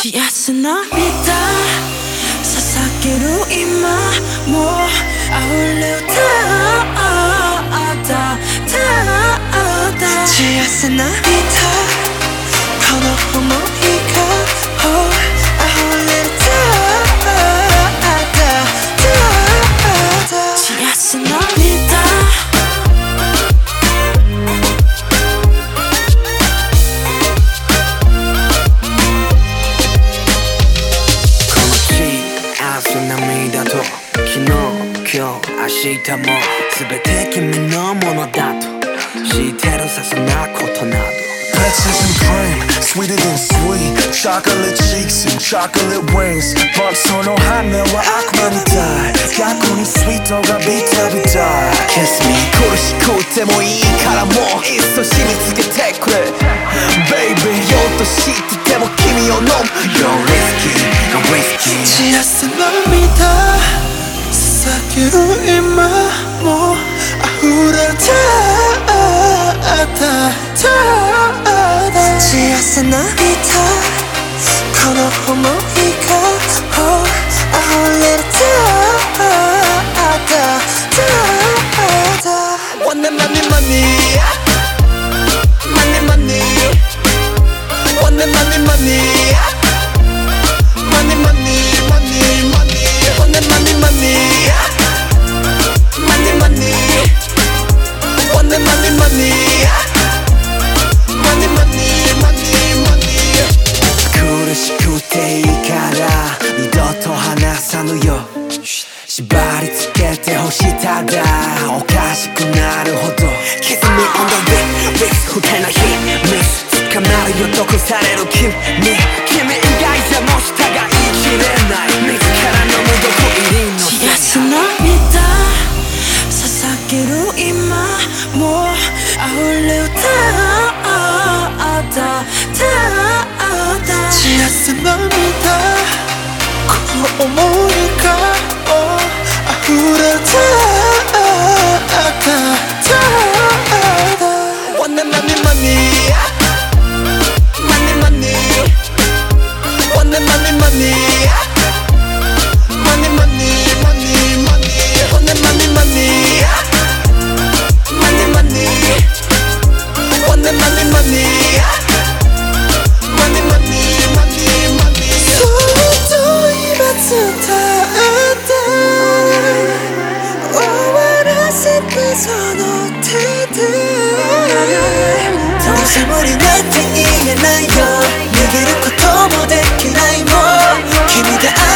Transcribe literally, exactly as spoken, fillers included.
幸せ涙捧げる今もう溢れ歌った幸せ涙この想いが溢れ歌った幸せ涙涙と昨日今日明日も全て君のものだと知ってるさそんなことなど Peaches and cream, sweeter than sweet Chocolate cheeks and chocolate wings But その羽は悪魔みたい逆にスイートがビタビタ Kiss me 苦しくてもいいからもういっそ染みつけてくれ Baby 酔うと知ってても君を飲む You're risky, I'm risky 幸せ涙捧げる今も溢れた幸せ涙この想いが溢れた Money money money Money money Money money money Money money money money Money money money Money money Money money money Money money money money 苦しくていいから二度と離さぬよ縛り付けてほしただおかしくなるほど Kiss me on the lip lips 不定な秘密捕まるよ毒される君君以外じゃもう舌が言い切れない自ら飲む毒入りの幸せ涙捧げる今もう溢れ歌った幸せ涙この想いが溢れた Money money money Money money Money money money Money money money money Money money money Money money Money money money Money money money money そっと今伝えて終わらせてその手でどうせ無理なんて言えないよ逃げることもできないもん君で